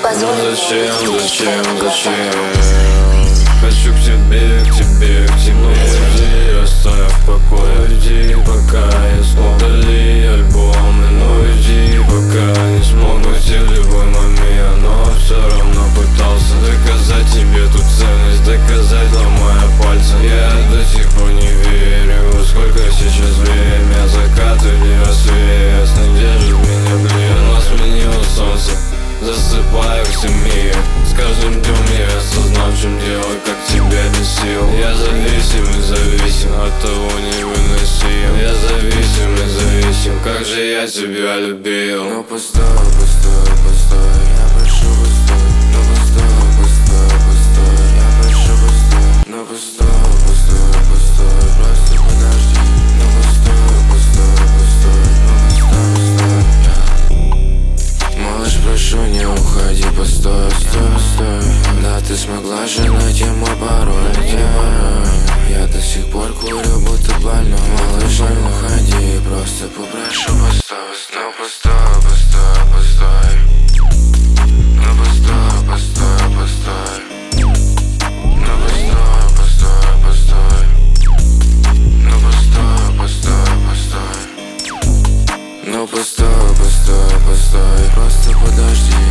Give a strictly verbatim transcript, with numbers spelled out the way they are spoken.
позволь. Ну зачем, зачем, зачем? Хочу к тебе, к тебе, к тебе. Уйди, оставь в покое. Уйди, пока я смог. Удали альбомы, но уйди, пока не смог. Уйти в любой момент, но все равно пытался доказать тебе ту ценность, доказать, ломая пальцы. Я до сих пор не верю, сколько сейчас время. Закат или рассвет, снег держит меня ближе. Но сменило солнце, засыпаю в семье. С каждым днем я осознал, в чем дело, как тебя без сил. Я зависим и зависим, от того невыносим. Я зависим и зависим, как же я тебя любил. Ну постой, постой, постой, я прошу постой. Ну постой, постой, постой, я прошу постой. Ну постой, постой, постой, просто подожди. Ну постой, постой, постой, ну постой, постой. Малыш, прошу, не уходи, постой, стой, стой. Да, ты смогла же найти мой пароль, найти пароль. Я до сих пор курю, будто больной. Малыш, не уходи, просто попрошу, постой. Ну постой, постой, постой. Ну постой, постой, постой. Ну постой, постой, постой. Ну постой, постой, постой. Ну постой, постой, постой, просто подожди.